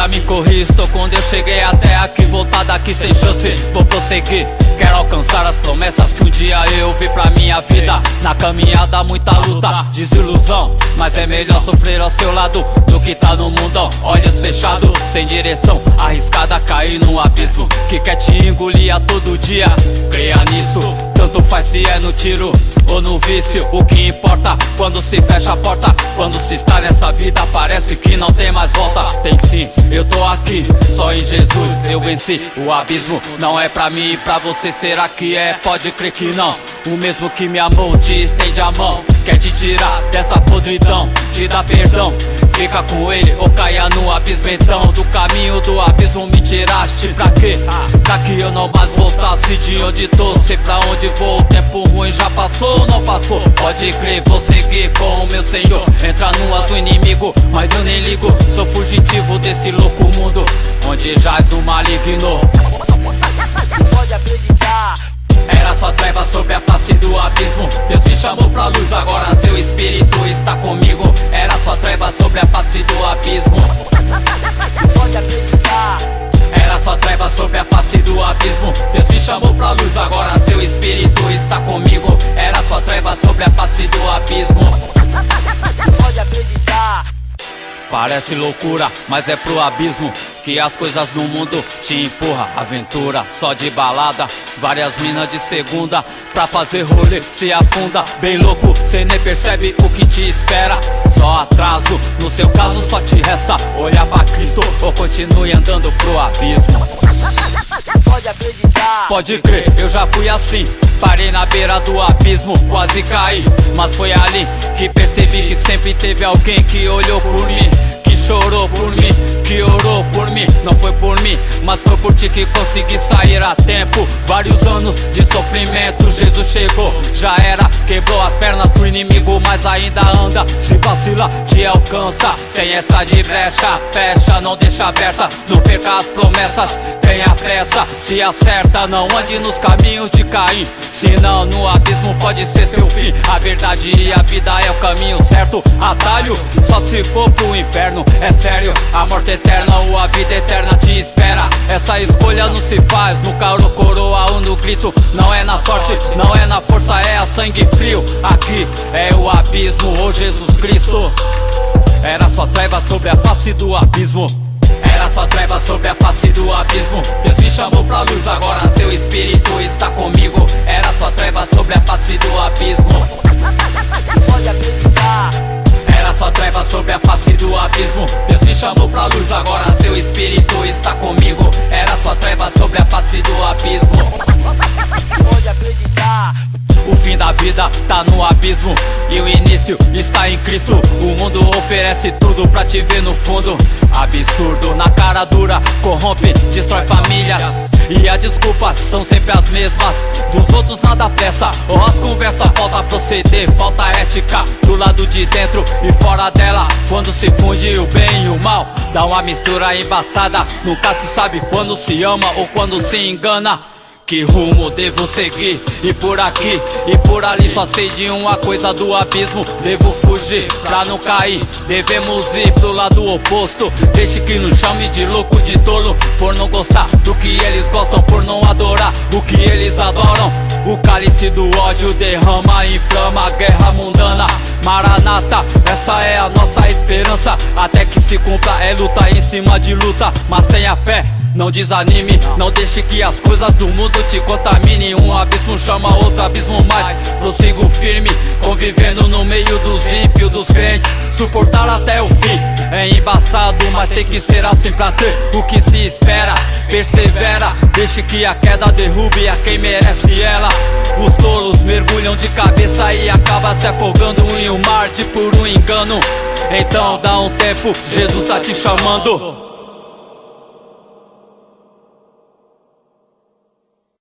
pra mim corri. Estou quando eu cheguei até aqui, voltar daqui sem chance. Vou prosseguir, quero alcançar as promessas que um dia eu vi pra minha vida. Na caminhada muita luta, desilusão, mas é melhor sofrer ao seu lado do que tá no mundão. Olhos fechados, sem direção, arriscada a cair num abismo que quer te engolir a todo dia. Creia nisso, tanto faz se é no tiro ou no vício. O que importa quando se fecha a porta, quando se está nessa vida parece que não tem mais volta. Tem sim, eu tô aqui, só em Jesus eu venci. O abismo não é pra mim e pra você, será que é? Pode crer que não. O mesmo que me amou te estende a mão, quer te tirar desta podridão, te dá perdão. Fica com ele ou caia no abismo então. Do caminho do abismo me tiraste pra quê? Pra que eu não mais voltasse de onde tô. Sei pra onde vou, o tempo ruim já passou ou não passou? Pode crer, vou seguir com o meu Senhor. Entra no azul inimigo, mas eu nem ligo. Sou fugitivo desse louco mundo onde jaz o maligno. Pode acreditar. Era só treva sobre a face do abismo. Deus me chamou pra luz, agora seu espírito está comigo. Era só treva sobre a face do abismo. Pode acreditar. Era só treva sobre a face do abismo. Deus me chamou pra luz, agora seu espírito está comigo. Era só treva sobre a face do abismo. Pode acreditar. Parece loucura, mas é pro abismo que as coisas no mundo te empurra. Aventura só de balada, várias minas de segunda pra fazer rolê, se afunda. Bem louco, cê nem percebe o que te espera. Só atraso, no seu caso só te resta olhar pra Cristo ou continue andando pro abismo. Pode acreditar. Pode crer, eu já fui assim. Parei na beira do abismo, quase caí, mas foi ali que percebi que sempre teve alguém que olhou por mim, que chorou por mim, que orou por mim. Não foi por mim, mas foi por ti que consegui sair a tempo. Vários anos de sofrimento, Jesus chegou, já era, quebrou as pernas do inimigo, mas ainda anda. Se vacilar, te alcança, sem essa de brecha. Fecha, não deixa aberta, não perca as promessas, tenha pressa, se acerta. Não ande nos caminhos de Caim, senão no abismo pode ser seu fim. A verdade e a vida é o caminho certo. Atalho, só se for pro inferno. É sério, a morte eterna ou a vida eterna te espera. Essa escolha não se faz no caro, coroa ou no grito. Não é na sorte, não é na força, é a sangue frio. Aqui é o abismo ou Jesus Cristo. Era só treva sobre a face do abismo. Era só treva sobre a face do abismo. Deus me chamou pra luz, agora seu espírito está comigo. Era só treva sobre a face do abismo. Pode acreditar. Era só treva sobre a face do abismo. Deus me chamou pra luz, agora seu espírito está comigo. Era só treva sobre a face do abismo. Pode acreditar. O fim da vida tá no abismo e o início está em Cristo. O mundo oferece tudo pra te ver no fundo. Absurdo, na cara dura, corrompe, destrói famílias. E as desculpas são sempre as mesmas. Dos outros nada presta, ou as conversas falta proceder, falta ética do lado de dentro e fora dela. Quando se funde o bem e o mal, dá uma mistura embaçada. Nunca se sabe quando se ama ou quando se engana. Que rumo devo seguir? E por aqui e por ali só sei de uma coisa do abismo. Devo fugir pra não cair, devemos ir pro lado oposto. Deixe que nos chame de louco, de tolo, por não gostar do que eles gostam, por não adorar o que eles adoram. O cálice do ódio derrama, inflama a guerra mundana. Maranata, essa é a nossa esperança. Até que se cumpra, é luta em cima de luta. Mas tenha fé, não desanime, não deixe que as coisas do mundo te contaminem. Um abismo chama outro abismo mais. Prossigo firme, convivendo no meio dos ímpios, dos crentes. Suportar até o fim é embaçado, mas tem que ser assim pra ter o que se espera. Persevera, deixe que a queda derrube a quem merece ela. Os tolos mergulham de cabeça e acaba se afogando em um mar de puro engano. Então dá um tempo, Jesus tá te chamando.